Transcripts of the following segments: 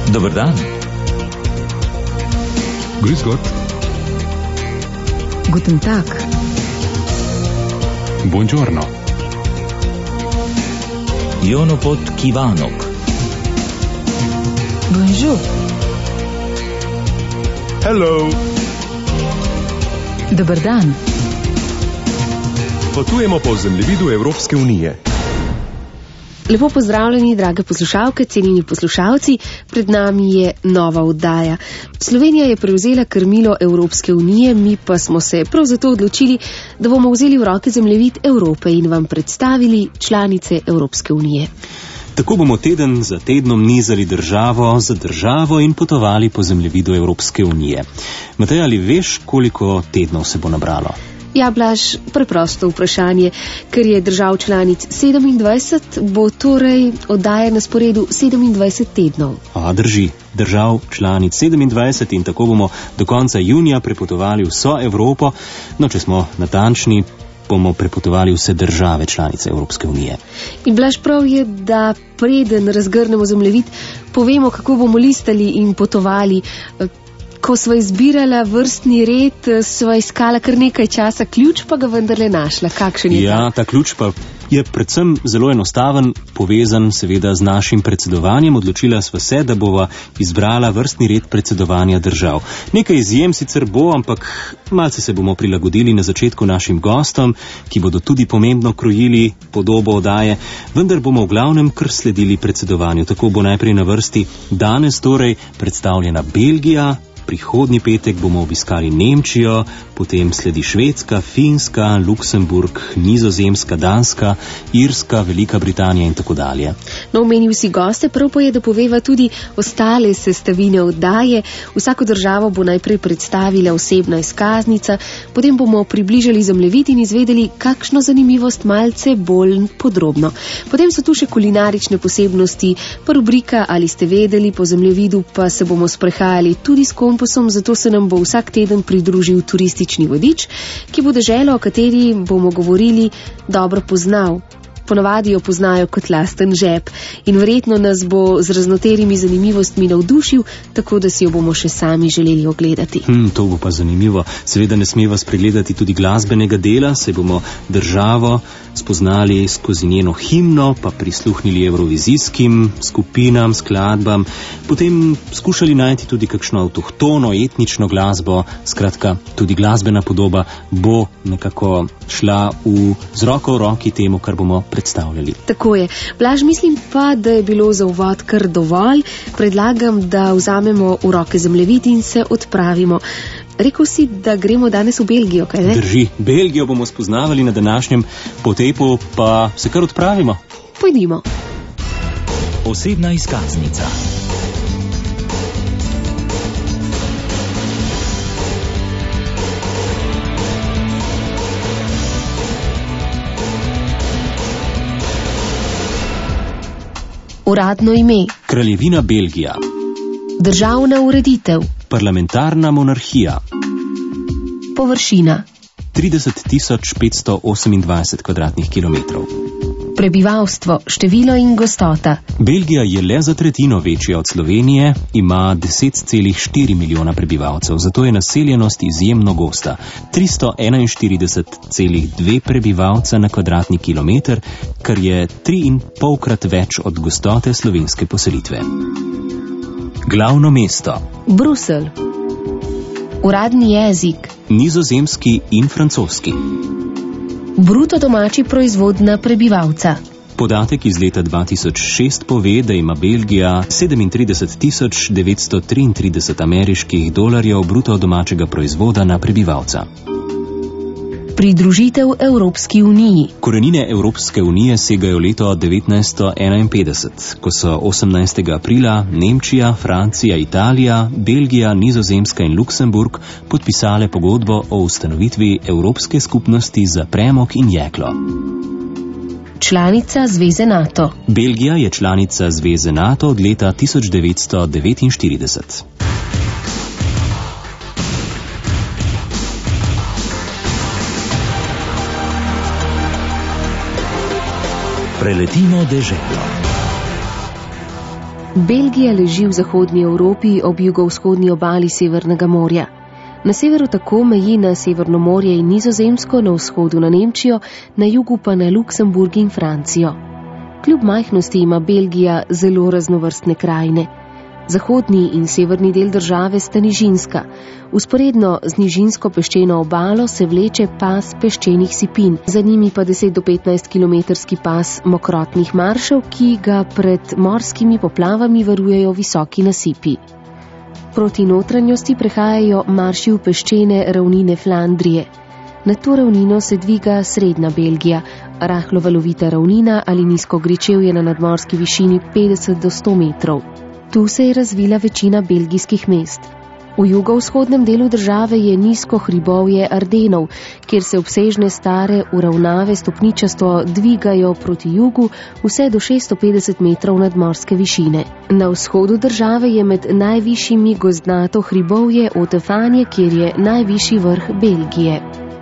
Dober dan. Grüß Gott. Guten Tag. Buongiorno. Jono pot kivanok. Bonjour. Hello. Dober dan. Potujemo po zemljevidu Evropske unije. Lepo pozdravljeni, drage poslušalke, cenjeni poslušalci, pred nami je nova oddaja. Slovenija je prevzela krmilo Evropske unije, mi pa smo se prav zato odločili, da bomo vzeli v roke zemljevid Evrope in vam predstavili članice Evropske unije. Tako bomo teden za tednom nizali državo za državo in potovali po zemljevidu Evropske unije. Matej, ali veš, koliko tednov se bo nabralo? Ja, Blaž, preprosto vprašanje. Ker je držav članic 27, bo torej oddaja na sporedu 27 tednov. Drži. Držav članic 27 in tako bomo do konca junija prepotovali vso Evropo. No, če smo natančni, bomo prepotovali vse države članice Evropske unije. In Blaž, prav je, da preden razgrnemo zemljevid, povemo, kako bomo listali in potovali. Ko sva izbirala vrstni red, sva iskala kar nekaj časa, ključ pa ga vendarle našla. Kakšen je ta ključ pa je predvsem zelo enostaven, povezan seveda z našim predsedovanjem. Odločila sva se, da bova izbrala vrstni red predsedovanja držav. Nekaj izjem sicer bo, ampak malce se bomo prilagodili na začetku našim gostom, ki bodo tudi pomembno krojili podobo oddaje, vendar bomo v glavnem kar sledili predsedovanju. Tako bo najprej na vrsti danes torej predstavljena Belgija, prihodnji petek bomo obiskali Nemčijo, potem sledi Švedska, Finska, Luksemburg, Nizozemska, Danska, Irska, Velika Britanija in tako dalje. No, omenil si goste, prav pa je, da poveva tudi ostale sestavine oddaje. Vsako državo bo najprej predstavila osebna izkaznica, potem bomo približali zemljevid in izvedeli kakšno zanimivost malce bolj podrobno. Potem so tu še kulinarične posebnosti, pa rubrika Ali ste vedeli, po zemljevidu pa se bomo sprehajali tudi s kompasom, zato se nam bo vsak teden pridružil turistični vodič, ki bo deželo, o kateri bomo govorili, dobro poznal. Ponavadi jo poznajo kot lasten žep in verjetno nas bo z raznoterimi zanimivostmi navdušil, tako da si jo bomo še sami želeli ogledati. To bo pa zanimivo. Seveda ne smeva spregledati tudi glasbenega dela, saj bomo državo spoznali skozi njeno himno, pa prisluhnili evrovizijskim skupinam, skladbam, potem skušali najti tudi kakšno avtohtono, etnično glasbo. Skratka, tudi glasbena podoba bo nekako šla z roko v roki temu, kar bomo predstavljali. Tako je. Blaž, mislim pa, da je bilo za uvod kar dovolj. Predlagam, da vzamemo v roke zemljevid in se odpravimo. Rekel si, da gremo danes v Belgijo, kaj ne? Drži. Belgijo bomo spoznavali na današnjem potepu, pa se kar odpravimo. Pojdimo. Osebna izkaznica. Uradno ime. Kraljevina Belgija. Državna ureditev. Parlamentarna monarhija. Površina. 30.528 kvadratnih kilometrov. Prebivalstvo, število in gostota. Belgija je le za tretjino večja od Slovenije, ima 10,4 milijona prebivalcev, zato je naseljenost izjemno gosta. 341,2 prebivalca na kvadratni kilometr, kar je 3,5-krat več od gostote slovenske poselitve. Glavno mesto. Bruselj. Uradni jezik. Nizozemski in francoski. Bruto domači proizvod na prebivalca. Podatek iz leta 2006 pove, da ima Belgija 37.933 ameriških dolarjev bruto domačega proizvoda na prebivalca. Pridružitev Evropski uniji. Korenine Evropske unije segajo leto 1951, ko so 18. aprila Nemčija, Francija, Italija, Belgija, Nizozemska in Luksemburg podpisale pogodbo o ustanovitvi Evropske skupnosti za premog in jeklo. Članica Zveze NATO. Belgija je članica Zveze NATO od leta 1949. Preletimo deželo. Belgija leži v zahodnji Evropi ob jugovzhodni obali Severnega morja. Na severu tako meji na Severno morje in Nizozemsko, na vzhodu na Nemčijo, na jugu pa na Luksemburg in Francijo. Kljub majhnosti ima Belgija zelo raznovrstne krajine. Zahodni in severni del države sta nižinska. Vzporedno z nižinsko peščeno obalo se vleče pas peščenih sipin, za njimi pa 10 do 15 kilometrski pas mokrotnih maršev, ki ga pred morskimi poplavami varujejo visoki nasipi. Proti notranjosti prehajajo marši v peščene ravnine Flandrije. Na to ravnino se dviga srednja Belgija, rahlo valovita ravnina ali nizko gričevje na nadmorski višini 50 do 100 metrov. Tu se je razvila večina belgijskih mest. V jugovzhodnem delu države je nizko hribovje Ardenov, kjer se obsežne stare uravnave stopničasto dvigajo proti jugu vse do 650 metrov nadmorske višine. Na vzhodu države je med najvišjimi gozdnato hribovje Otefanje, kjer je najvišji vrh Belgije.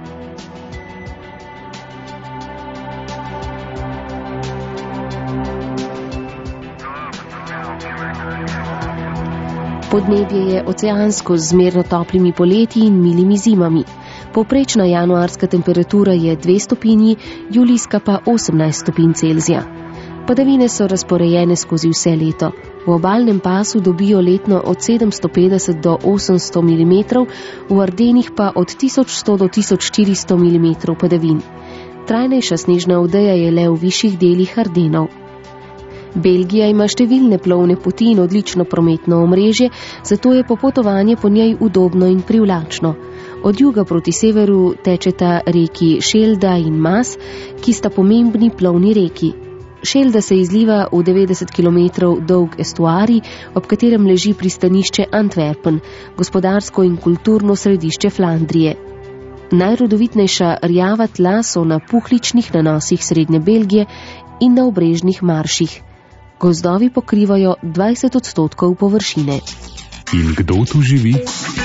Podnebje je oceansko z zmerno toplimi poletji in milimi zimami. Povprečna januarska temperatura je 2 stopinji, julijska pa 18 stopinj Celzija. Padavine so razporejene skozi vse leto. V obalnem pasu dobijo letno od 750 do 800 mm, v Ardenih pa od 1100 do 1400 mm padavin. Trajnejša snežna odeja je le v višjih delih Ardenov. Belgija ima številne plovne poti in odlično prometno omrežje, zato je popotovanje po njej udobno in privlačno. Od juga proti severu tečeta reki Šelda in Mas, ki sta pomembni plovni reki. Šelda se izliva v 90 km dolg estuarij, ob katerem leži pristanišče Antwerpen, gospodarsko in kulturno središče Flandrije. Najrodovitnejša rjava tla so na puhličnih nanosih srednje Belgije in na obrežnih marših. Gozdovi pokrivajo 20% površine. In kdo tu živi?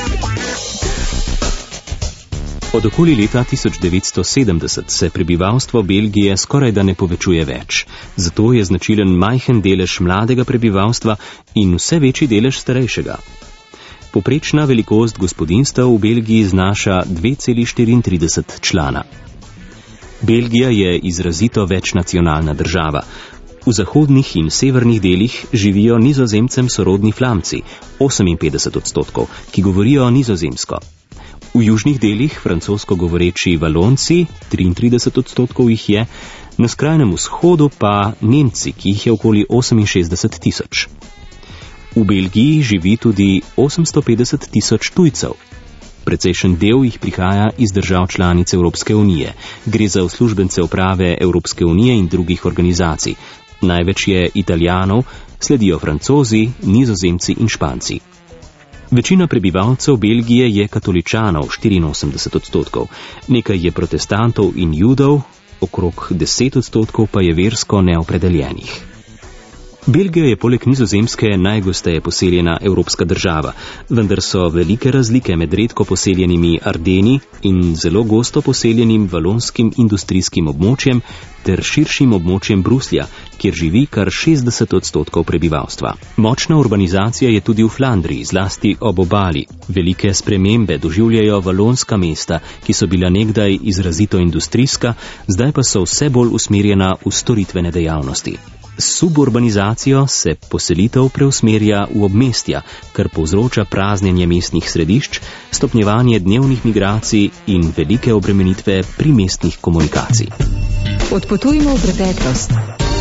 Od okoli leta 1970 se prebivalstvo Belgije skoraj da ne povečuje več. Zato je značilen majhen delež mladega prebivalstva in vse večji delež starejšega. Poprečna velikost gospodinjstev v Belgiji znaša 2,34 člana. Belgija je izrazito večnacionalna država. V zahodnih in severnih delih živijo Nizozemcem sorodni Flamci, 58%, ki govorijo nizozemsko. V južnih delih francosko govoreči Valonci, 33% jih je, na skrajnem vzhodu pa Nemci, ki jih je okoli 68 tisoč. V Belgiji živi tudi 850 tisoč tujcev. Precejšen del jih prihaja iz držav članic Evropske unije. Gre za uslužbence uprave Evropske unije in drugih organizacij. Največ je Italijanov, sledijo Francozi, Nizozemci in Španci. Večina prebivalcev Belgije je katoličanov, 84%, nekaj je protestantov in judov, okrog 10% pa je versko neopredeljenih. Belgija je poleg Nizozemske najgosteje poseljena evropska država, vendar so velike razlike med redko poseljenimi Ardeni in zelo gosto poseljenim valonskim industrijskim območjem ter širšim območjem Bruslja, kjer živi kar 60% prebivalstva. Močna urbanizacija je tudi v Flandriji, zlasti ob obali. Velike spremembe doživljajo valonska mesta, ki so bila nekdaj izrazito industrijska, zdaj pa so vse bolj usmerjena v storitvene dejavnosti. S suburbanizacijo se poselitev preusmerja v obmestja, kar povzroča praznjenje mestnih središč, stopnjevanje dnevnih migracij in velike obremenitve primestnih komunikacij. Odpotujmo v preteklost.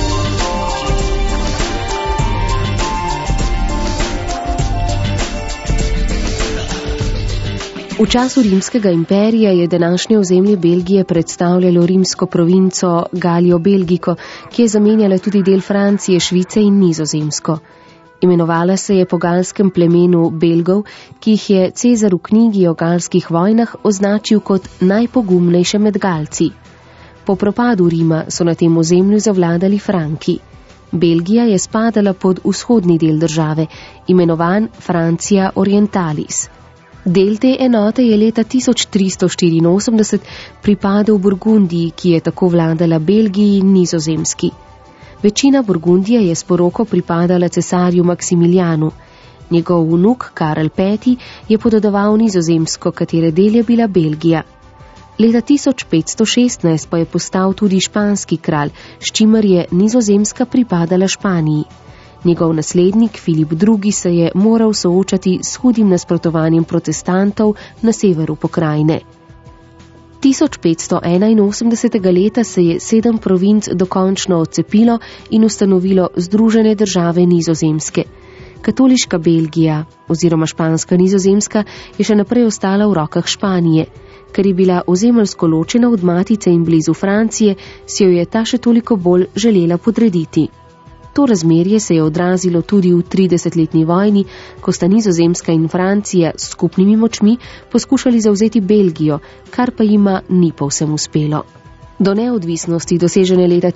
V času Rimskega imperija je današnje ozemlje Belgije predstavljalo rimsko provinco Gallijo Belgico, ki je zamenjala tudi del Francije, Švice in Nizozemsko. Imenovala se je po galskem plemenu Belgov, ki jih je Cezar v knjigi o galskih vojnah označil kot najpogumnejše med Galci. Po propadu Rima so na tem ozemlju zavladali Franki. Belgija je spadala pod vzhodni del države, imenovan Francia Orientalis. Del te enote je leta 1384 pripadal Burgundiji, ki je tako vladala Belgiji in Nizozemski. Večina Burgundije je s poroko pripadala cesarju Maksimilijanu. Njegov vnuk Karel V. je podedoval Nizozemsko, katere del je bila Belgija. Leta 1516 pa je postal tudi španski kralj, s čimer je Nizozemska pripadala Španiji. Njegov naslednik Filip II. Se je moral soočati s hudim nasprotovanjem protestantov na severu pokrajine. 1581. leta se je 7 provinc dokončno odcepilo in ustanovilo Združene države Nizozemske. Katoliška Belgija oziroma španska Nizozemska je še naprej ostala v rokah Španije. Ker je bila ozemeljsko ločena od matice in blizu Francije, si jo je ta še toliko bolj želela podrediti. To razmerje se je odrazilo tudi v 30-letni vojni, ko sta Nizozemska in Francija s skupnimi močmi poskušali zavzeti Belgijo, kar pa jima ni povsem uspelo. Do neodvisnosti, dosežene leta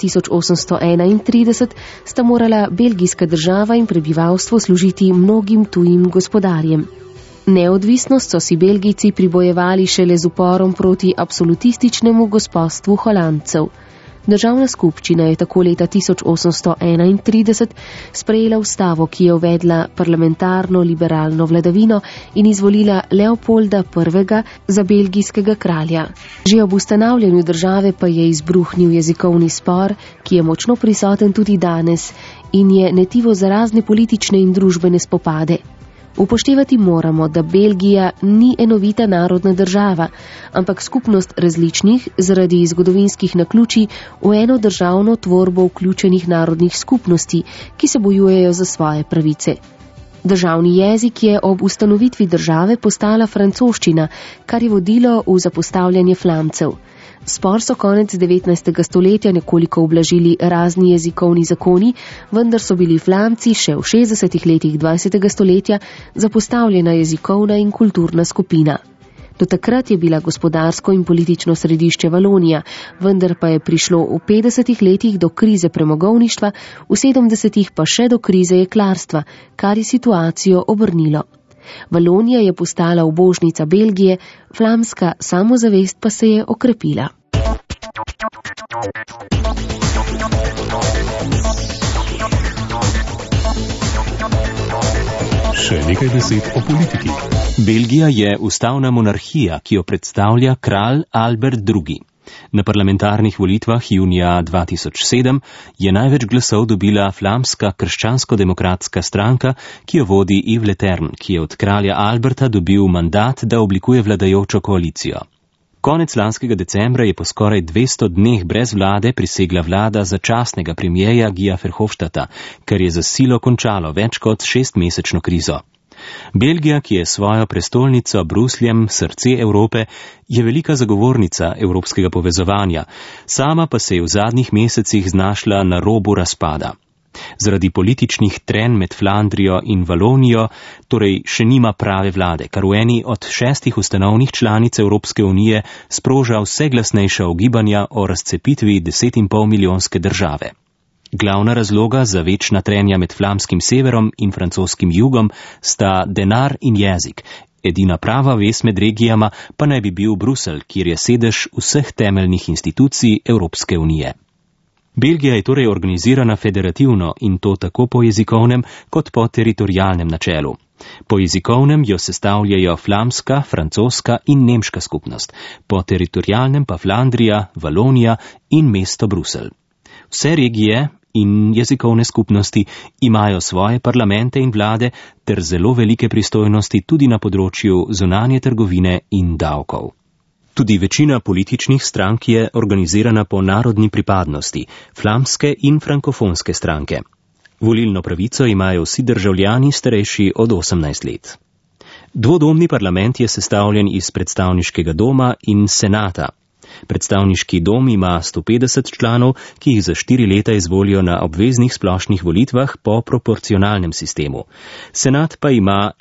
1831, sta morala belgijska država in prebivalstvo služiti mnogim tujim gospodarjem. Neodvisnost so si Belgijci pribojevali šele z uporom proti absolutističnemu gospodstvu Holandcev. Državna skupščina je tako leta 1831 sprejela ustavo, ki je uvedla parlamentarno liberalno vladavino in izvolila Leopolda I. za belgijskega kralja. Že ob ustanavljanju države pa je izbruhnil jezikovni spor, ki je močno prisoten tudi danes in je netivo za razne politične in družbene spopade. Upoštevati moramo, da Belgija ni enovita narodna država, ampak skupnost različnih, zaradi zgodovinskih naključij, v eno državno tvorbo vključenih narodnih skupnosti, ki se bojujejo za svoje pravice. Državni jezik je ob ustanovitvi države postala francoščina, kar je vodilo v zapostavljanje Flamcev. Spor so konec 19. stoletja nekoliko ublažili razni jezikovni zakoni, vendar so bili Flamci še v 60. letih 20. stoletja zapostavljena jezikovna in kulturna skupina. Do takrat je bila gospodarsko in politično središče Valonija, vendar pa je prišlo v 50. letih do krize premogovništva, v 70. pa še do krize jeklarstva, kar je situacijo obrnilo. Valonija je postala ubožnica Belgije, flamska samozavest pa se je okrepila. Še nekaj besed o politiki. Belgija je ustavna monarhija, ki jo predstavlja kralj Albert II. Na parlamentarnih volitvah junija 2007 je največ glasov dobila flamska krščansko-demokratska stranka, ki jo vodi Yves Leterme, ki je od kralja Alberta dobil mandat, da oblikuje vladajočo koalicijo. Konec lanskega decembra je po skoraj 200 dneh brez vlade prisegla vlada začasnega premierja Guya Verhofstadta, kar je za silo končalo več kot 6-mesečno krizo. Belgija, ki je svojo prestolnico Brusljem, srce Evrope, je velika zagovornica evropskega povezovanja, sama pa se je v zadnjih mesecih znašla na robu razpada. Zaradi političnih trenj med Flandrijo in Valonijo, torej še nima prave vlade, kar v eni od 6 ustanovnih članic Evropske unije sproža vse glasnejša ugibanja o razcepitvi 10,5 milijonske države. Glavna razloga za večna trenja med flamskim severom in francoskim jugom sta denar in jezik. Edina prava vez med regijama pa naj bi bil Bruselj, kjer je sedež vseh temeljnih institucij Evropske unije. Belgija je torej organizirana federativno in to tako po jezikovnem kot po teritorijalnem načelu. Po jezikovnem jo sestavljajo flamska, francoska in nemška skupnost, po teritorijalnem pa Flandrija, Valonija in mesto Bruselj. Vse regije in jezikovne skupnosti imajo svoje parlamente in vlade ter zelo velike pristojnosti tudi na področju zunanje trgovine in davkov. Tudi večina političnih strank je organizirana po narodni pripadnosti, flamske in frankofonske stranke. Volilno pravico imajo vsi državljani starejši od 18 let. Dvodomni parlament je sestavljen iz predstavniškega doma in senata. Predstavniški dom ima 150 članov, ki jih za 4 leta izvolijo na obveznih splošnih volitvah po proporcionalnem sistemu. Senat pa ima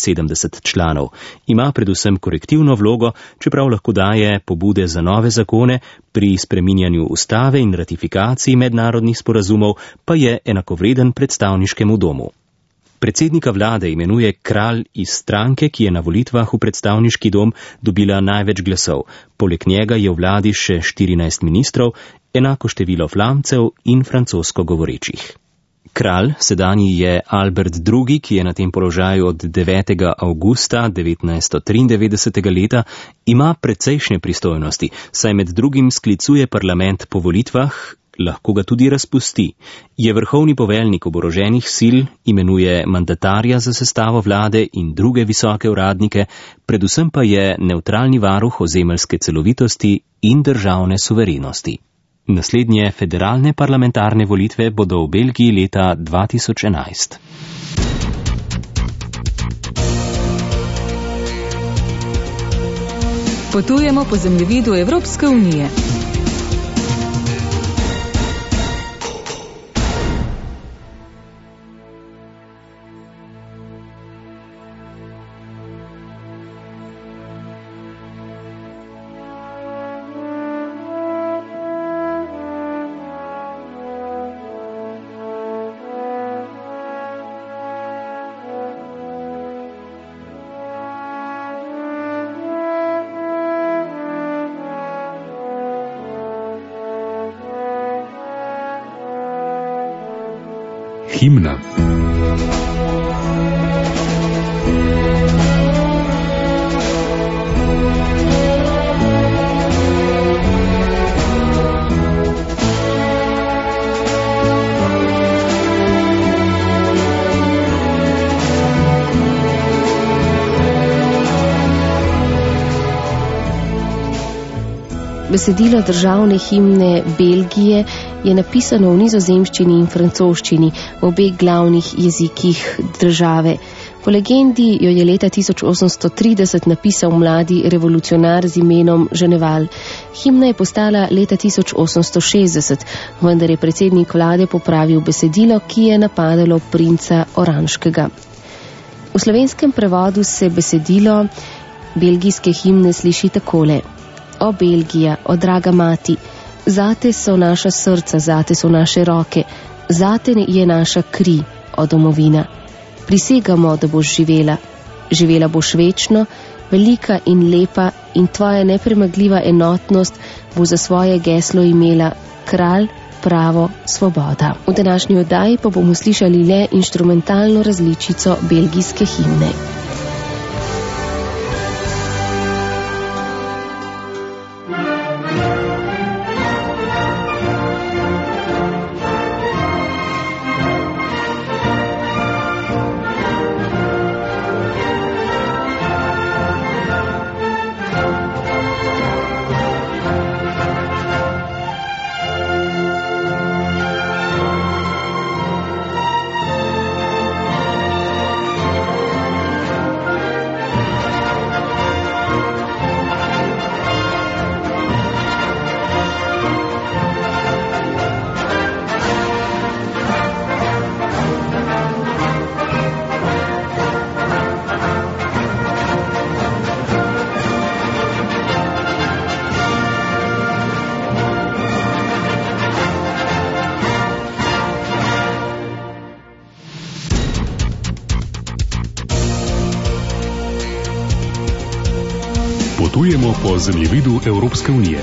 71 članov. Ima predvsem korektivno vlogo, čeprav lahko daje pobude za nove zakone, pri spreminjanju ustave in ratifikaciji mednarodnih sporazumov pa je enakovreden predstavniškemu domu. Predsednika vlade imenuje kralj iz stranke, ki je na volitvah v predstavniški dom dobila največ glasov. Poleg njega je v vladi še 14 ministrov enako število Flamcev in francosko govorečih. Kralj, sedanji je Albert II., ki je na tem položaju od 9. avgusta 1993. leta, ima precejšnje pristojnosti, saj med drugim sklicuje parlament po volitvah, lahko ga tudi razpusti. Je vrhovni poveljnik oboroženih sil, imenuje mandatarja za sestavo vlade in druge visoke uradnike, predvsem pa je nevtralni varuh ozemeljske celovitosti in državne suverenosti. Naslednje federalne parlamentarne volitve bodo v Belgiji leta 2011. Potujemo po zemljevidu Evropske unije. Himna. Besedilo državne himne Belgije je napisano v nizozemščini in francoščini, v obeh glavnih jezikih države. Po legendi jo je leta 1830 napisal mladi revolucionar z imenom Ženeval. Himna je postala leta 1860, vendar je predsednik vlade popravil besedilo, ki je napadalo princa Oranškega. V slovenskem prevodu se besedilo belgijske himne sliši takole. O Belgija, o draga mati, zate so naša srca, zate so naše roke, zate je naša kri, o domovina. Prisegamo, da boš živela. Živela boš večno, velika in lepa in tvoja nepremagljiva enotnost bo za svoje geslo imela kralj, pravo, svoboda. V današnji oddaji pa bomo slišali le inštrumentalno različico belgijske himne. Potujemo po zemljevidu Evropske unije.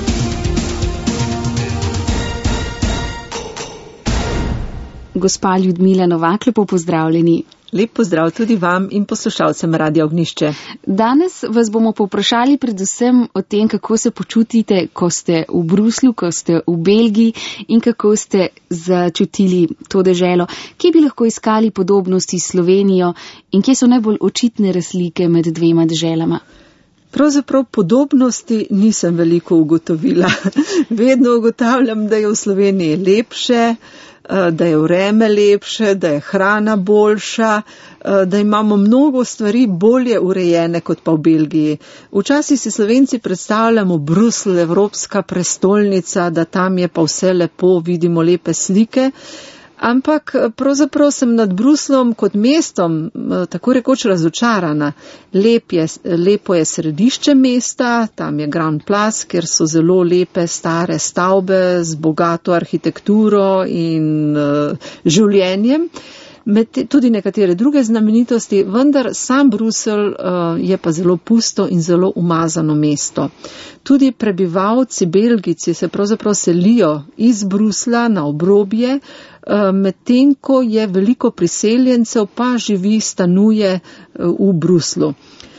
Gospa Ljudmila Novak, lepo pozdravljeni. Lep pozdrav tudi vam in poslušalcem Radia Ognjišče. Danes vas bomo povprašali predvsem o tem, kako se počutite, ko ste v Bruslju, ko ste v Belgiji in kako ste začutili to deželo. Kje bi lahko iskali podobnosti s Slovenijo in kje so najbolj očitne razlike med dvema deželama? Pravzaprav podobnosti nisem veliko ugotovila. Vedno ugotavljam, da je v Sloveniji lepše, da je vreme lepše, da je hrana boljša, da imamo mnogo stvari bolje urejene kot pa v Belgiji. Včasih si Slovenci predstavljamo Bruselj, evropska prestolnica, da tam je pa vse lepo, vidimo lepe slike. Ampak pravzaprav sem nad Bruslom kot mestom tako rekoč razočarana. Lepo je središče mesta, tam je Grand Place, kjer so zelo lepe stare stavbe z bogato arhitekturo in življenjem. tudi nekatere druge znamenitosti, vendar sam Bruselj je pa zelo pusto in zelo umazano mesto. Tudi prebivalci, Belgijci se pravzaprav selijo iz Bruslja na obrobje, medtem ko je veliko priseljencev pa živi, stanuje v Bruslju.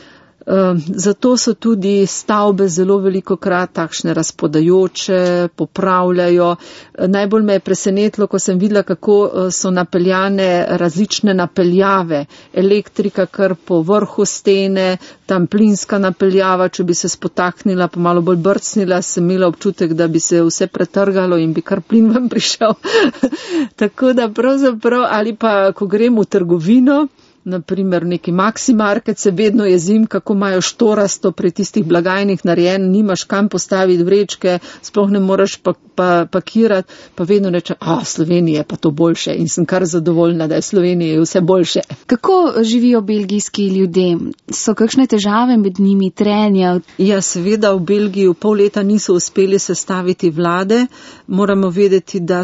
Zato so tudi stavbe zelo velikokrat takšne razpodajoče, popravljajo. Najbolj me je presenetilo, ko sem videla, kako so napeljane različne napeljave. Elektrika kar po vrhu stene, tam plinska napeljava, če bi se spotaknila, pa malo bolj brcnila, sem imela občutek, da bi se vse pretrgalo in bi kar plin vam prišel. Tako da pravzaprav, ali pa ko grem v trgovino, naprimer neki Maxi Market, se vedno jezim, kako imajo štorasto pri tistih blagajnih narejen, nimaš kam postaviti vrečke, sploh ne moreš pakirati, pa vedno reče, Slovenija je pa to boljše in sem kar zadovoljna, da je Slovenija vse boljše. Kako živijo belgijski ljudje? So kakšne težave med njimi, trenja? Ja, seveda v Belgiji v pol leta niso uspeli sestaviti vlade. Moramo vedeti, da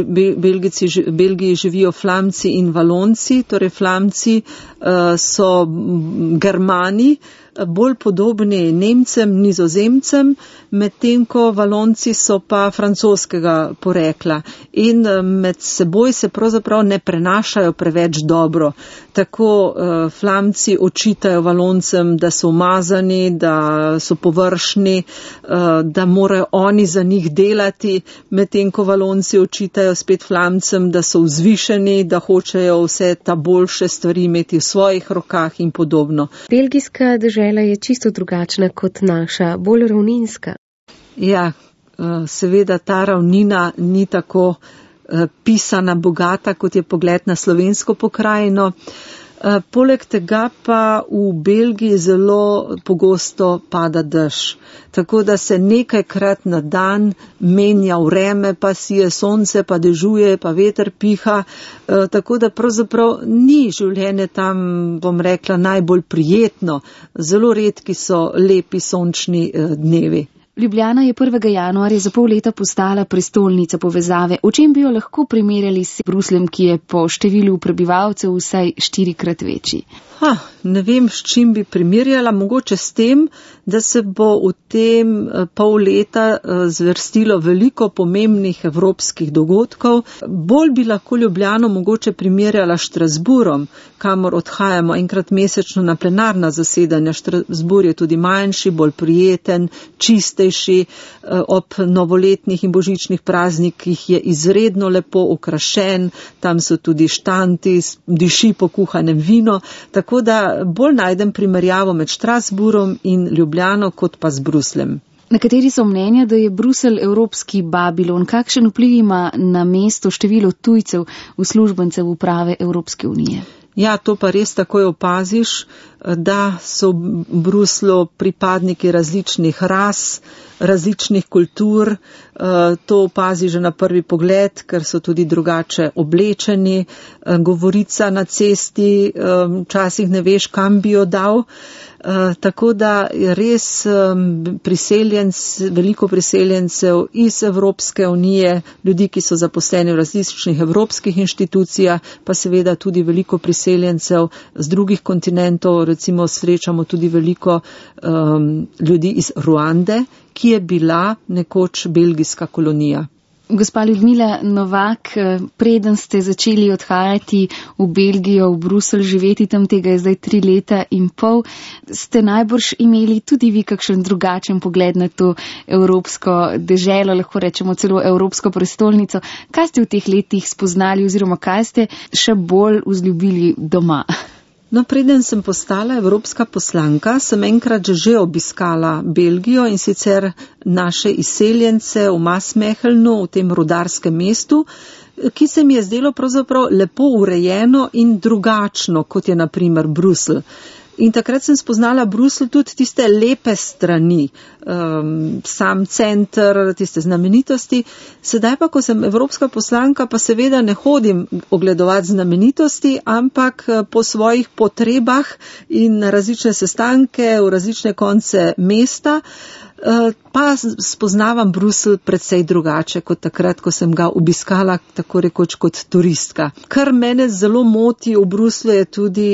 v Belgiji živijo Flamci in Valonci, torej Flamci so Germani, bolj podobni Nemcem, Nizozemcem, medtem ko Valonci so pa francoskega porekla in med seboj se pravzaprav ne prenašajo preveč dobro. Tako Flamci očitajo Valoncem, da so umazani, da so površni, da morajo oni za njih delati, medtem ko Valonci očitajo spet Flamcem, da so vzvišeni, da hočejo vse ta boljše stvari imeti v svojih rokah in podobno. Belgijska dežela je čisto drugačna kot naša, bolj ravninska. Ja, seveda ta ravnina ni tako pisana, bogata, kot je pogled na slovensko pokrajino. Poleg tega pa v Belgiji zelo pogosto pada dež, tako da se nekajkrat na dan menja vreme, pa sije sonce, pa dežuje, pa veter piha, tako da pravzaprav ni življenje tam, bom rekla, najbolj prijetno. Zelo redki so lepi sončni dnevi. Ljubljana je 1. januarja za pol leta postala prestolnica povezave. O čem bi jo lahko primerjali s Brusljem, ki je po številu prebivalcev vsaj 4-krat večji? Ne vem, s čim bi primerjala, mogoče s tem, da se bo v tem pol leta zvrstilo veliko pomembnih evropskih dogodkov. Bolj bi lahko Ljubljano mogoče primerjala s Strasbourom, kamor odhajamo enkrat mesečno na plenarna zasedanja. Strasbourg je tudi manjši, bolj prijeten, čistejši, ob novoletnih in božičnih praznikih je izredno lepo okrašen, tam so tudi štanti, diši po kuhanem vino, tako da bolj najdem primerjavo med Strasbourgom in Ljubljano kot pa z Brusljem. Nekateri so mnenja, da je Bruselj evropski Babilon. Kakšen vpliv ima na mesto število tujcev, uslužbencev uprave Evropske unije? Ja, to pa res takoj opaziš, da so v Bruslju pripadniki različnih ras, različnih kultur. To opazi že na prvi pogled, ker so tudi drugače oblečeni. Govorica na cesti, včasih ne veš, kam bi jo dal. Tako da je res veliko priseljencev iz Evropske unije, ljudi, ki so zaposleni v različnih evropskih inštitucijah, pa seveda tudi veliko priseljencev z drugih kontinentov. Recimo srečamo tudi veliko ljudi iz Ruande, ki je bila nekoč belgijska kolonija. Gospa Ljudmila Novak, preden ste začeli odhajati v Belgijo, v Bruselj, živeti tam, tega je zdaj 3 leta in pol, ste najbrž imeli tudi vi kakšen drugačen pogled na to evropsko deželo, lahko rečemo celo evropsko prestolnico. Kaj ste v teh letih spoznali oziroma kaj ste še bolj vzljubili doma? No, preden sem postala evropska poslanka, sem enkrat že obiskala Belgijo in sicer naše izseljence v Maasmechelnu, v tem rudarskem mestu, ki se mi je zdelo pravzaprav lepo urejeno in drugačno, kot je na primer Bruselj. In takrat sem spoznala Bruselj tudi tiste lepe strani, sam center, tiste znamenitosti. Sedaj pa, ko sem evropska poslanka, pa seveda ne hodim ogledovati znamenitosti, ampak po svojih potrebah in na različne sestanke, v različne konce mesta. Pa spoznavam Bruselj precej drugače kot takrat, ko sem ga obiskala tako rekoč kot turistka. Kar mene zelo moti v Bruslju je tudi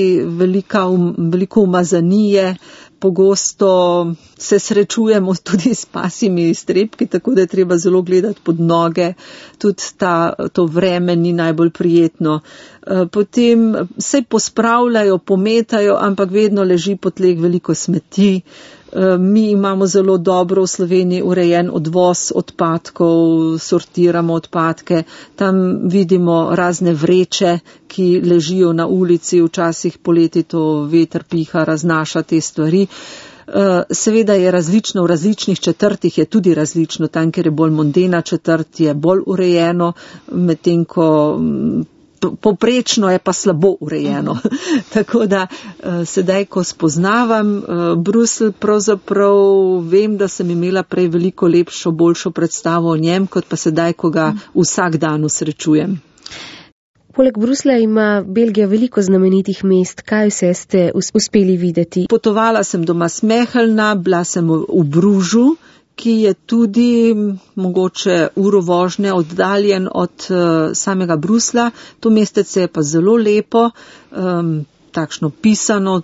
veliko umazanije. Pogosto se srečujemo tudi s pasjimi iztrebki, tako da je treba zelo gledati pod noge. Tudi to vreme ni najbolj prijetno. Potem se pospravljajo, pometajo, ampak vedno leži po tleh veliko smeti. Mi imamo zelo dobro v Sloveniji urejen odvoz odpadkov, sortiramo odpadke, tam vidimo razne vreče, ki ležijo na ulici, včasih poleti to veter piha, raznaša te stvari. Seveda je različno, v različnih četrtih je tudi različno, tam, kjer je bolj mondena četrt, je bolj urejeno, medtem ko povprečno je pa slabo urejeno. Tako da sedaj, ko spoznavam Bruselj, pravzaprav vem, da sem imela prej veliko lepšo, boljšo predstavo o njem, kot pa sedaj, ko ga vsak dan srečujem. Poleg Bruslja ima Belgija veliko znamenitih mest. Kaj vse ste uspeli videti? Potovala sem do Maasmechelna, bila sem v Bružu, ki je tudi mogoče uro vožnje oddaljen od samega Bruslja. To mestece je pa zelo lepo, takšno pisano,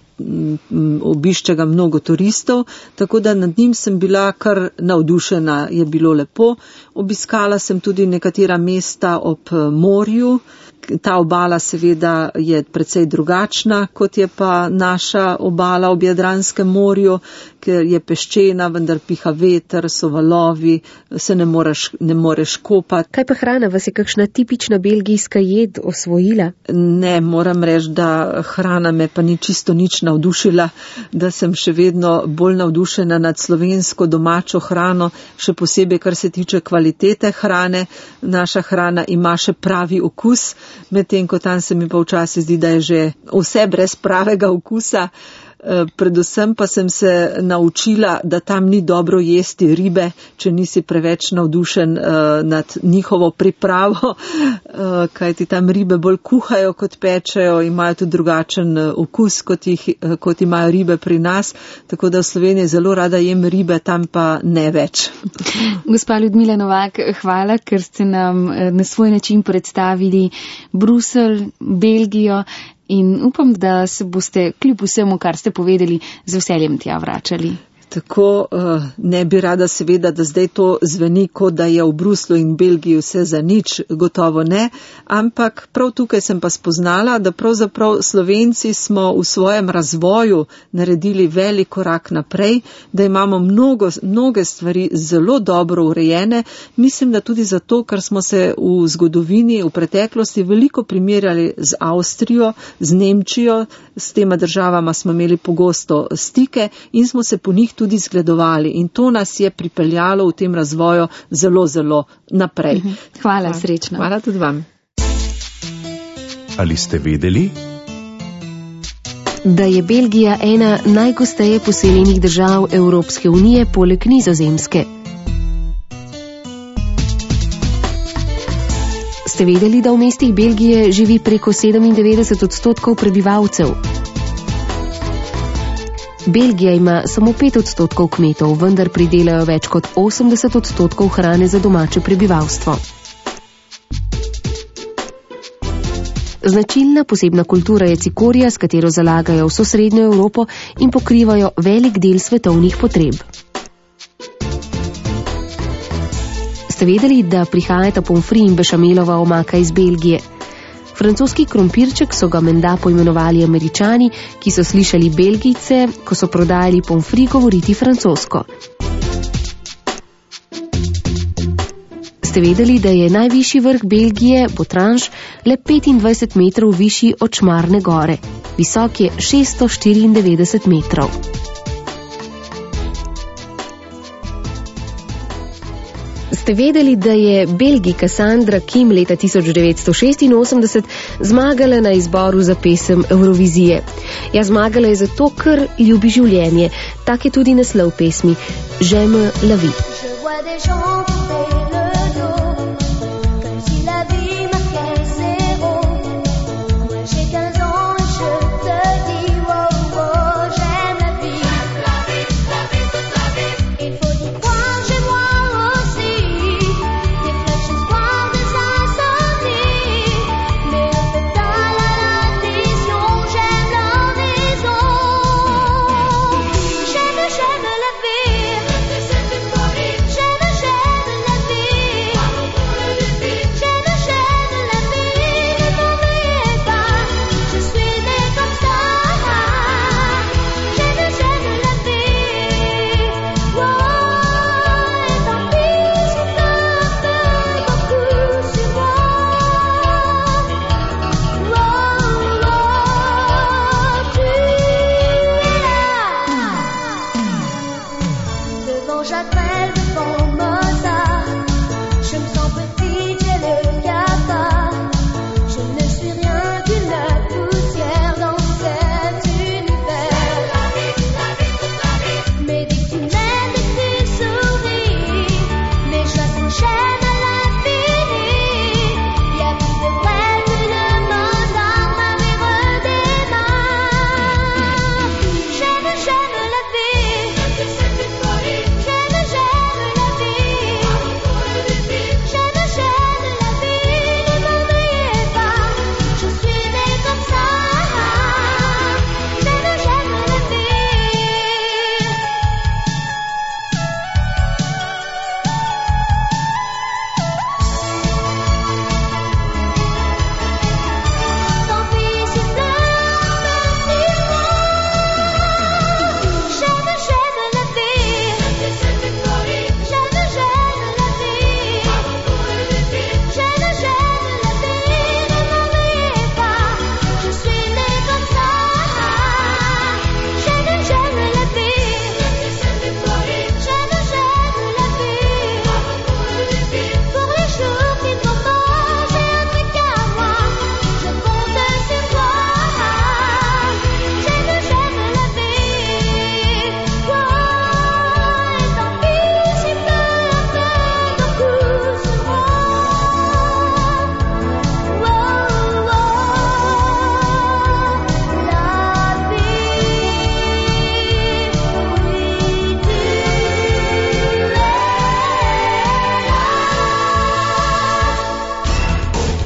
obišče ga mnogo turistov, tako da nad njim sem bila kar navdušena, je bilo lepo. Obiskala sem tudi nekatera mesta ob morju. Ta obala seveda je precej drugačna, kot je pa naša obala ob Jadranskem morju, ker je peščena, vendar piha veter, so valovi, se ne moreš kopati. Kaj pa hrana? Vas je kakšna tipična belgijska jed osvojila? Ne, moram reči, da hrana me pa ni čisto nič navdušila, da sem še vedno bolj navdušena nad slovensko domačo hrano, še posebej, kar se tiče kvalitete hrane. Naša hrana ima še pravi okus, medtem ko tam se mi pa včasih zdi, da je že vse brez pravega okusa. Predvsem pa sem se naučila, da tam ni dobro jesti ribe, če nisi preveč navdušen nad njihovo pripravo, kajti tam ribe bolj kuhajo kot pečejo, imajo tudi drugačen okus, kot imajo ribe pri nas, tako da v Sloveniji zelo rada jem ribe, tam pa ne več. Gospa Ljudmila Novak, hvala, ker ste nam na svoj način predstavili Bruselj, Belgijo. In upam, da se boste kljub vsemu, kar ste povedali, z veseljem tja vračali. Tako ne bi rada seveda, da zdaj to zveni, kot da je v Bruslju in Belgiji vse za nič, gotovo ne, ampak prav tukaj sem pa spoznala, da pravzaprav Slovenci smo v svojem razvoju naredili velik korak naprej, da imamo mnoge stvari zelo dobro urejene. Mislim, da tudi zato, ker smo se v zgodovini, v preteklosti veliko primerjali z Avstrijo, z Nemčijo, s tema državama smo imeli pogosto stike in smo se po njih tudi zgledovali in to nas je pripeljalo v tem razvoju zelo, zelo naprej. Hvala, srečno. Hvala tudi vam. Ali ste vedeli, da je Belgija ena najgosteje poseljenih držav Evropske unije poleg Nizozemske? Ste vedeli, da v mestih Belgije živi preko 97% prebivalcev? Belgija ima samo 5% kmetov, vendar pridelajo več kot 80% hrane za domače prebivalstvo. Značilna posebna kultura je cikorija, s katero zalagajo vso srednjo Evropo in pokrivajo velik del svetovnih potreb. Ste vedeli, da prihajata pomfri in bešamelova omaka iz Belgije? Francoski krompirček so ga menda poimenovali Američani, ki so slišali Belgijce, ko so prodajali pomfri, govoriti francosko. Ste vedeli, da je najvišji vrh Belgije, Botranž, le 25 metrov višji od Šmarne gore. Visok je 694 metrov. Ste vedeli, da je Belgijka Sandra Kim leta 1986 zmagala na izboru za pesem Eurovizije? Ja, zmagala je zato, ker ljubi življenje. Tak je tudi naslov pesmi J'aime la vie.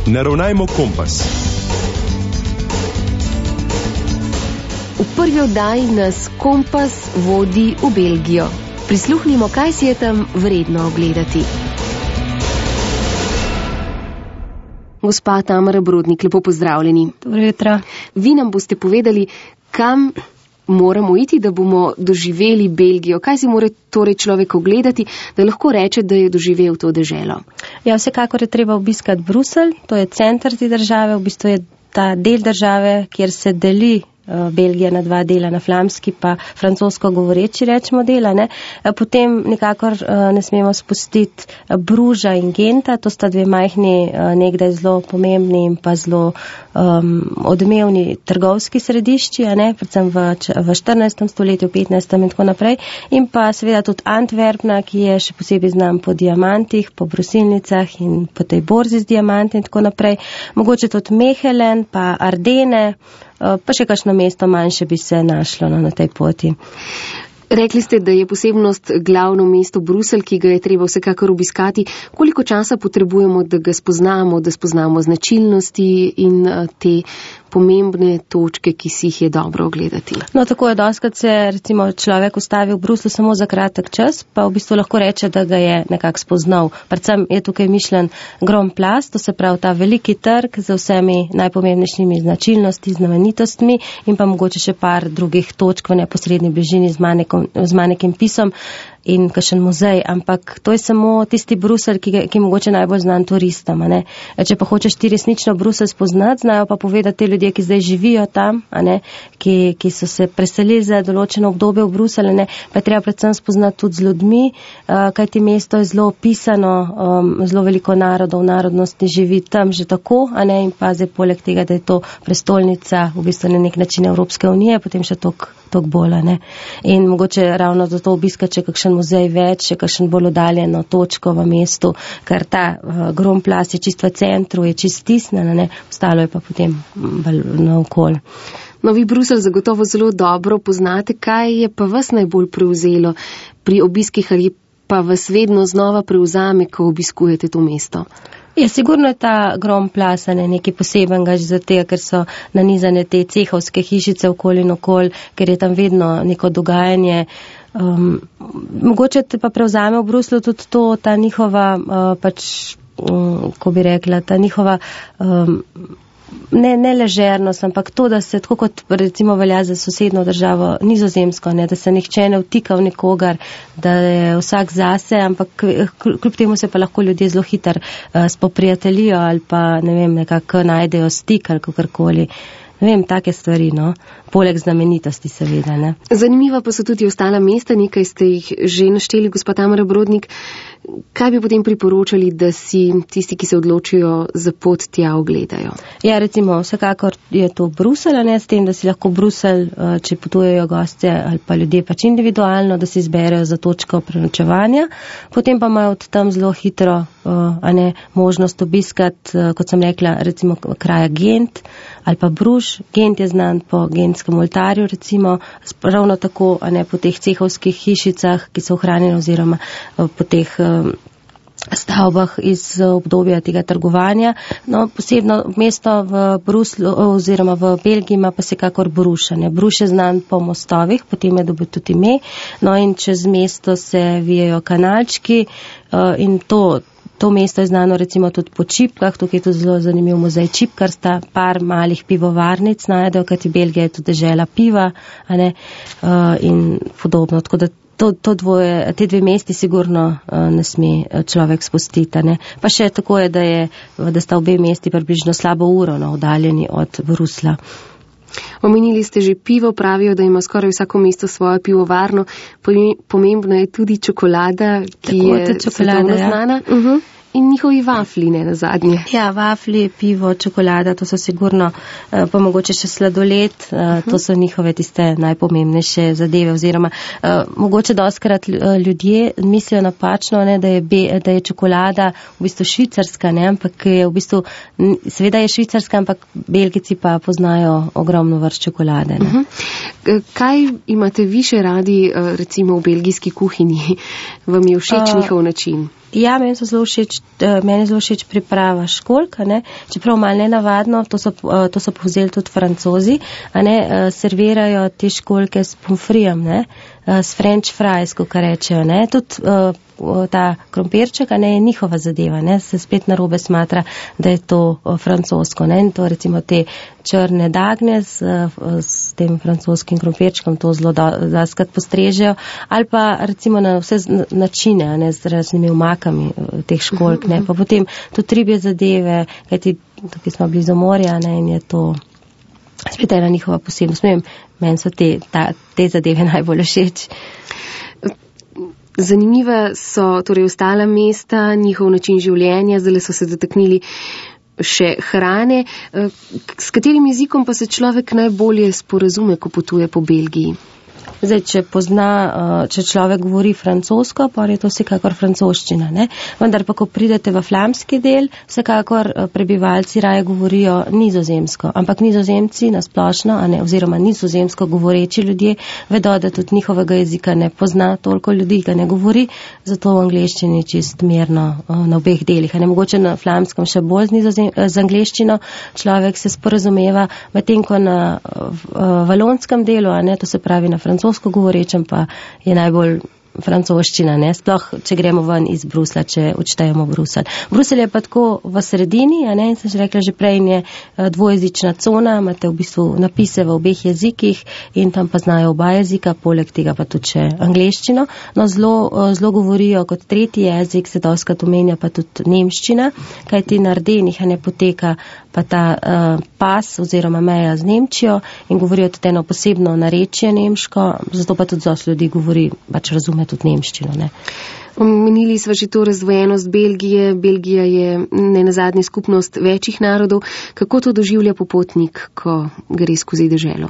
Naravnajmo kompas. V prvi oddaji nas kompas vodi v Belgijo. Prisluhnimo, kaj si je tam vredno ogledati. Gospa Tamara Brodnik, lepo pozdravljeni. Dobro jutro. Vi nam boste povedali, kam moramo iti, da bomo doživeli Belgijo. Kaj si mora torej človek ogledati, da lahko reče, da je doživel to deželo? Ja, vsekakor je treba obiskati Bruselj, to je center te države, v bistvu je ta del države, kjer se deli Belgija na dva dela, na flamski pa francosko govoreči rečemo dela. Ne? Potem nikakor ne smemo spustiti Bruža in Genta, to sta dve majhni, nekdaj zelo pomembni in pa zelo odmevni trgovski središči, ne? Predvsem v 14. stoletju, 15. in tako naprej. In pa seveda tudi Antwerpna, ki je še posebej znam po diamantih, po brusilnicah in po tej borzi z diamanti in tako naprej. Mogoče tudi Mechelen, pa Ardene, pa še kakšno mesto manjše bi se našlo na tej poti. Rekli ste, da je posebnost glavno mesto Bruselj, ki ga je treba vsekakor obiskati. Koliko časa potrebujemo, da ga spoznamo, da spoznamo značilnosti in te pomembne točke, ki si jih je dobro ogledati? No, tako je, dostakrat se recimo človek ustavi v Bruslju samo za kratek čas, pa v bistvu lahko reče, da ga je nekako spoznal. Predvsem je tukaj mišljen Grand Place, to se pravi ta veliki trg z vsemi najpomembnejšimi značilnosti, znamenitostmi in pa mogoče še par drugih točk v neposredni bližini z manekim pisom in kakšen muzej, ampak to je samo tisti Bruselj, ki je mogoče najbolj znan turistom. Ne? Če pa hočeš ti resnično Bruselj spoznati, znajo pa povedati te ljudje, ki zdaj živijo tam, ki so se preselili za določeno obdobje v Bruselj, pa je treba predvsem spoznati tudi z ljudmi, kajti mesto je zelo opisano, zelo veliko narodov, narodnosti živi tam že tako, in pa zdaj poleg tega, da je to prestolnica v bistvu na nek način Evropske unije, potem še toliko bolj. In mogoče ravno zato obiskati, če kakšen muzej več, še kakšen bolj oddaljeno točko v mestu, ker ta Grand Place je čist v centru, je čist stisnjena, ostalo je pa potem naokol. No, vi Bruselj zagotovo zelo dobro poznate. Kaj je pa vas najbolj prevzelo pri obiskih ali pa vas vedno znova prevzame, ko obiskujete to mesto? Ja, sigurno je ta Grand Place nekaj posebenega že za tega, ker so nanizane te cehovske hišice okoli in okoli, ker je tam vedno neko dogajanje. Mogoče te pa prevzame v Bruslju tudi to, ta njihova, ko bi rekla, ta njihova ne ležernost, ampak to, da se tako kot recimo velja za sosedno državo Nizozemsko, da se nihče ne vtika v nikogar, da je vsak zase, ampak kljub temu se pa lahko ljudje zelo hitro spoprijateljijo ali pa nekako najdejo stik ali kakorkoli. Take stvari, poleg znamenitosti seveda. Zanimiva pa so tudi ostala mesta, nekaj ste jih že našteli, gospod Tamara Brodnik. Kaj bi potem priporočali, da si tisti, ki se odločijo za pot tja, ogledajo? Ja, recimo, vsekakor je to Bruselj, s tem, da si lahko Bruselj, če potujejo gostje ali pa ljudje pač individualno, da si izberejo za točko prenočevanja. Potem pa imajo od tam zelo hitro možnost obiskati, kot sem rekla, recimo kraja Gent ali pa Bruž. Gent je znan po gentskem oltarju, recimo, ravno tako, po teh cehovskih hišicah, ki so ohranjene oziroma po teh stavbah iz obdobja tega trgovanja. No, posebno mesto v Bruslju oziroma v Belgiji ima pa vsekakor Bruž. Bruž je znan po mostovih, potem je dobil tudi ime. No, in čez mesto se vijejo kanalčki in to mesto je znano recimo tudi po čipkah, tukaj je tudi zelo zanimiv muzej čipkarsta, par malih pivovarnic najdejo, kajti Belgija je tudi dežela piva, in podobno. Tako da te dve mesti sigurno ne sme človek spustiti. Pa še tako je, da sta obe mesti približno slabo uro oddaljeni od Bruslja. Omenili ste že pivo, pravijo, da ima skoraj vsako mesto svojo pivovarno. Pomembna je tudi čokolada, ki je svetovno znana. In njihovi vafli, ne nazadnje. Ja, vafli, pivo, čokolada, to so sigurno, pa mogoče še sladoled, to so njihove tiste najpomembnejše zadeve, oziroma mogoče dostakrat ljudje mislijo napačno, da je čokolada v bistvu švicarska, ampak je v bistvu, seveda je švicarska, ampak Belgijci pa poznajo ogromno vrst čokolade. Kaj imate vi še radi, recimo v belgijski kuhinji? Vam je všeč njihov način? Ja, meni je zelo všeč priprava školjk, čeprav malo nenavadno, to so povzeli tudi Francozi, servirajo te školjke s pomfrijem, s french fries, kot rečejo, tudi ta krompirček, je njihova zadeva, se spet narobe smatra, da je to francosko, in to recimo te črne dagne s tem francoskim krompirčkom to zelo daskrat postrežejo, ali pa recimo na vse načine, z raznimi omakami teh školjk, pa potem tudi ribje zadeve, kajti tukaj smo blizu morja, in je to spet ena njihova posebnost. Meni so te zadeve najbolj všeč. Zanimiva so torej ostala mesta, njihov način življenja, zdaj so se dotaknili še hrane. S katerim jezikom pa se človek najbolje sporazume, ko potuje po Belgiji? Zdaj, če človek govori francosko, pa je to vsekakor francoščina, vendar pa, ko pridete v flamski del, vsekakor prebivalci raje govorijo nizozemsko, ampak nizozemci nasplošno, oziroma nizozemsko govoreči ljudje vedo, da tudi njihovega jezika ne pozna toliko ljudi, ga ne govori, zato v angleščini čist mirno na obeh delih, mogoče na flamskem še bolj z angleščino človek se sporazumeva, medtem ko na valonskem delu, to se pravi na francosko govorečem, pa je najbolj francoščina, sploh, če gremo ven iz Brusla, če odštejemo Brusel. Brusel je pa tako v sredini, in sem že rekla že prej, je dvojezična cona, imate v bistvu napise v obeh jezikih in tam pa znajo oba jezika, poleg tega pa tudi še angleščino. No, zelo govorijo kot tretji jezik, se dostikrat omenja pa tudi nemščina, kajti na Ardenih poteka pa ta pas oziroma meja z Nemčijo in govorijo tudi eno posebno narečje nemško, zato pa tudi dosti ljudi govori, pač razume tudi nemščino. Omenili sva že to razdvojenost Belgije. Belgija je nenazadnje skupnost večjih narodov. Kako to doživlja popotnik, ko gre skozi deželo?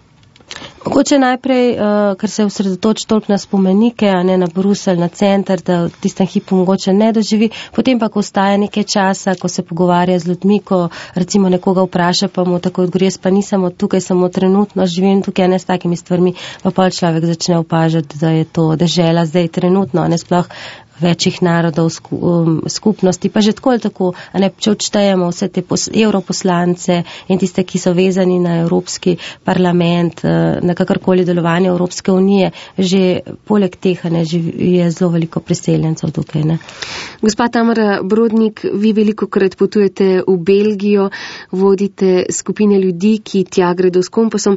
Mogoče najprej, ker se osredotoči toliko na spomenike, na Brusel, na center, da v tistem hipu mogoče ne doživi, potem pa, ko ostaje nekaj časa, ko se pogovarja z ljudmi, ko recimo nekoga vpraša, pa mu tako odgovori, jaz pa nisem od tukaj, samo trenutno živim tukaj, s takimi stvarmi, pa pol človek začne opažati, da je to dežela zdaj trenutno, sploh večjih narodov, skupnosti, pa že tako ali tako, če odštejemo vse te europoslance in tiste, ki so vezani na Evropski parlament, na kakorkoli delovanje Evropske unije, že poleg teh je zelo veliko priseljencev tukaj. Gospa Tamara Brodnik, vi velikokrat potujete v Belgijo, vodite skupine ljudi, ki tja gredo s kompasom,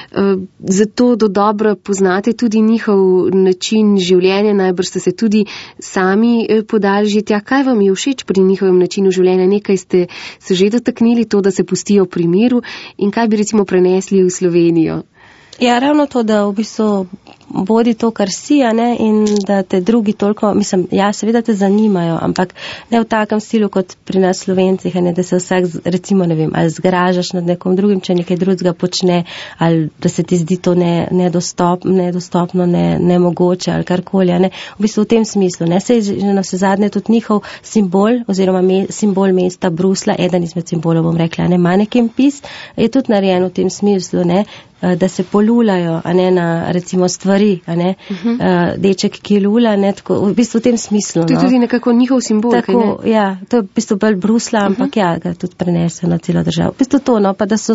zato dobro poznate tudi njihov način življenja, najbrž ste se tudi sami podali že tja. Kaj vam je všeč pri njihovem načinu življenja? Nekaj ste se že dotaknili, to, da se pustijo pri miru, in kaj bi recimo prenesli v Slovenijo? Ja, ravno to, da v bistvu bodi to, kar si, in da te drugi toliko, seveda te zanimajo, ampak ne v takem stilu kot pri nas Slovencih, da se vsak, recimo, ali zgražaš nad nekom drugim, če nekaj drugega počne, ali da se ti zdi to nedostopno, nemogoče, ali karkoli, v bistvu v tem smislu, Sej na vse zadnje tudi njihov simbol, oziroma simbol mesta Brusla, eden izmed simbolov, bom rekla, mannequin piece, je tudi narejen v tem smislu, da se polulajo, na recimo stvari, deček, ki lula, tako, v bistvu v tem smislu. To je tudi nekako njihov simbol. Tako, ja, to je v bistvu bolj Brusla, ampak ga tudi prenesejo na celo državo. V bistvu to, pa da so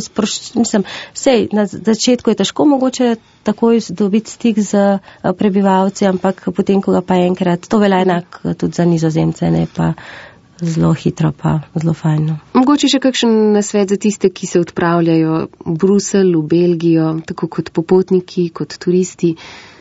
sej, na začetku je težko mogoče takoj dobiti stik z prebivalci, ampak potem, ko ga pa enkrat, to velja enak tudi za Nizozemce, pa zelo hitro pa zelo fajno. Mogoče še kakšen nasvet za tiste, ki se odpravljajo v Brusel, v Belgijo, tako kot popotniki, kot turisti?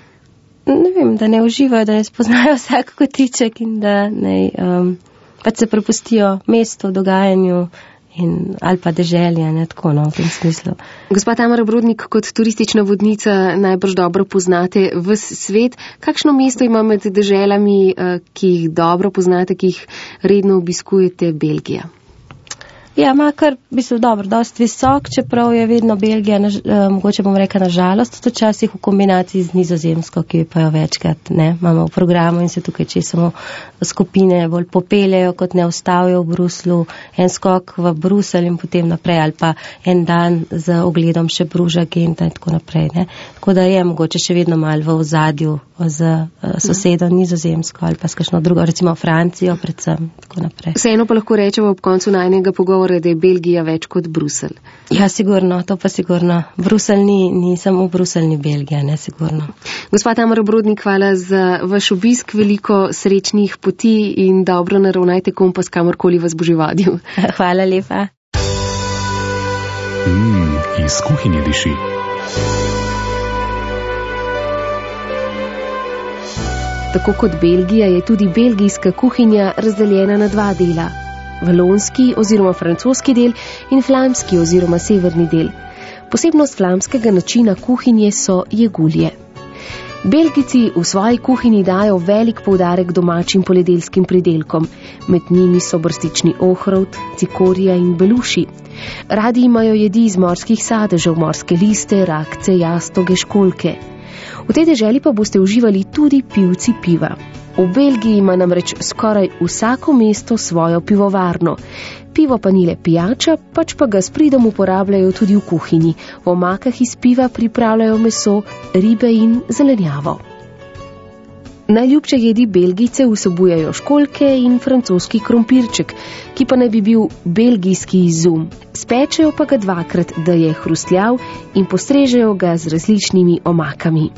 Ne vem, da ne uživajo, da ne spoznajo vsak kotiček in da pač se prepustijo mestu, dogajanju ali pa deželje, tako v tem smislu. Gospa Tamara Brodnik, kot turistična vodnica najbrž dobro poznate ves svet. Kakšno mesto ima med deželami, ki jih dobro poznate, ki jih redno obiskujete, Belgija? Ja, ima kar, dosti visok, čeprav je vedno Belgija, mogoče bom rekla na žalost, včasih v kombinaciji z Nizozemsko, ki pa jo večkrat imamo v programu in se tukaj samo skupine bolj popeljajo, kot ne ustavijo v Bruslu, en skok v Bruselj in potem naprej, ali pa en dan z ogledom še Bruža, Genta in tako naprej. Ne. Tako da je mogoče še vedno malo v ozadju z sosedom Nizozemsko ali pa s kakšno drugo, recimo Francijo predvsem, tako naprej. Vseeno pa lahko rečemo ob koncu najnega pogovora, da je Belgija več kot Bruselj. Ja, sigurno, to pa sigurno. Bruselj ni samo Bruselj, ni Belgija, ne, sigurno. Gospa Tamara Brodnik, hvala za vaš obisk, veliko srečnih poti in dobro naravnajte kompas, kamorkoli vas bo že vodil. Hvala lepa. Iz kuhinje diši. Tako kot Belgija je tudi belgijska kuhinja razdeljena na dva dela. Valonski oziroma francoski del in flamski oziroma severni del. Posebnost flamskega načina kuhinje so jegulje. Belgijci v svoji kuhinji dajo velik poudarek domačim poledelskim pridelkom. Med njimi so brstični ohrovt, cikorija in beluši. Radi imajo jedi iz morskih sadežev, morske liste, rakce, jastoge, školjke. V tej deželi pa boste uživali tudi pivci piva. V Belgiji ima namreč skoraj vsako mesto svojo pivovarno. Pivo pa ni le pijača, pač pa ga s pridom uporabljajo tudi v kuhinji. V omakah iz piva pripravljajo meso, ribe in zelenjavo. Najljubše jedi Belgijce vsebujejo školjke in francoski krompirček, ki pa naj bi bil belgijski izum. Spečejo pa ga dvakrat, da je hrustljav, in postrežejo ga z različnimi omakami.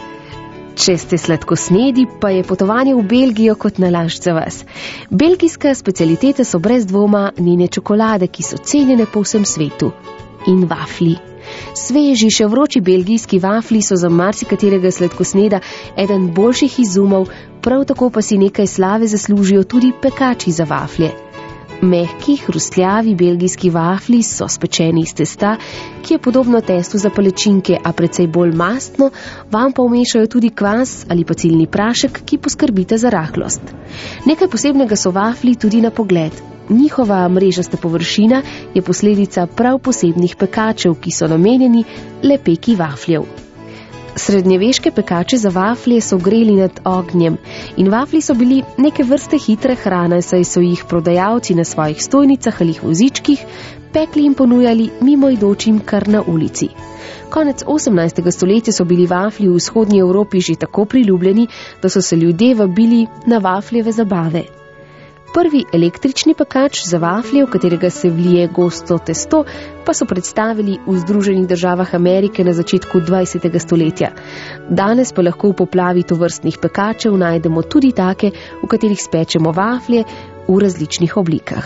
Če ste sladkosnedi, pa je potovanje v Belgijo kot nalašč za vas. Belgijska specialiteta so brez dvoma njene čokolade, ki so cenjene po vsem svetu. In vafli. Sveži, še vroči belgijski vafli so za marsikaterega sladkosneda eden boljših izumov, prav tako pa si nekaj slave zaslužijo tudi pekači za vaflje. Mehki, hrustljavi belgijski vafli so spečeni iz testa, ki je podobno testu za palečinke, a precej bolj mastno, vam pa vmešajo tudi kvas ali pa ciljni prašek, ki poskrbite za rahlost. Nekaj posebnega so vafli tudi na pogled. Njihova mrežasta površina je posledica prav posebnih pekačev, ki so namenjeni le peki vafljev. Srednjeveške pekače za vaflje so greli nad ognjem in vafli so bili neke vrste hitre hrane, saj so jih prodajalci na svojih stojnicah ali vozičkih pekli in ponujali mimoidočim kar na ulici. Konec 18. stoletja so bili vafli v vzhodnji Evropi že tako priljubljeni, da so se ljudje vabili na vafljeve zabave. Prvi električni pekač za vaflje, v katerega se vlije gosto testo, pa so predstavili v Združenih državah Amerike na začetku 20. stoletja. Danes pa lahko v poplavi tovrstnih pekačev najdemo tudi take, v katerih spečemo vaflje v različnih oblikah.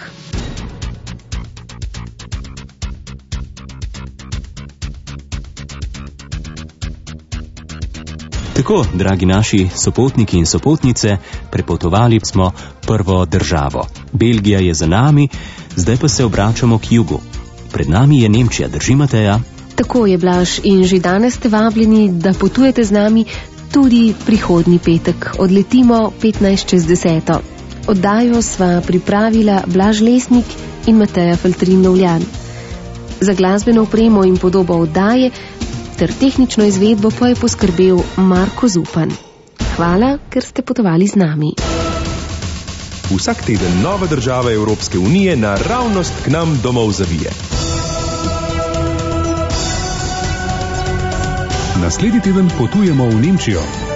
Tako, dragi naši sopotniki in sopotnice, prepotovali smo prvo državo. Belgija je za nami, zdaj pa se obračamo k jugu. Pred nami je Nemčija, drži, Mateja? Tako je, Blaž, in že danes ste vabljeni, da potujete z nami tudi prihodnji petek. Odletimo 15:10. Oddajo sva pripravila Blaž Lesnik in Mateja Feltrin-Novljan. Za glasbeno opremo in podobo oddaje ter tehnično izvedbo pa je poskrbel Marko Zupan. Hvala, ker ste potovali z nami. Vsak teden nova država Evropske unije naravnost k nam domov zavije. Naslednji teden potujemo v Nemčijo.